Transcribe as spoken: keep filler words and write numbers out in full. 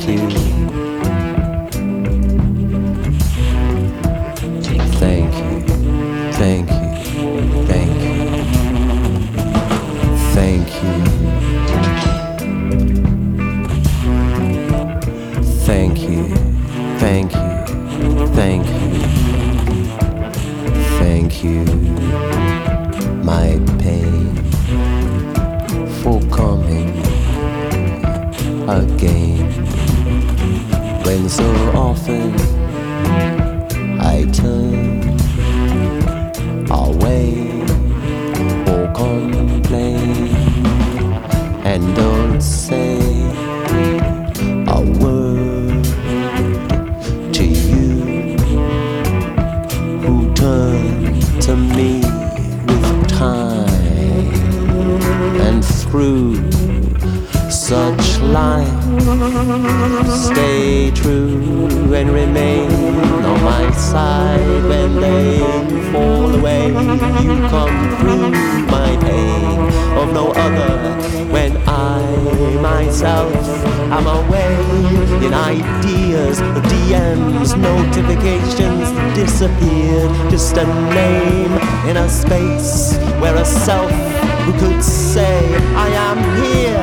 Thank you. Thank you. Thank you. Thank you. Thank you. Thank you. Thank you. Thank you. Thank you. My pain for coming again. When so often I turn away or complain and don't say a word to you who turn to me with time and through such life. Stay true and remain on my side when they fall away. You come through my pain of no other when I myself am away in ideas, D Ms, notifications disappeared. Just a name in a space where a self who could say I am here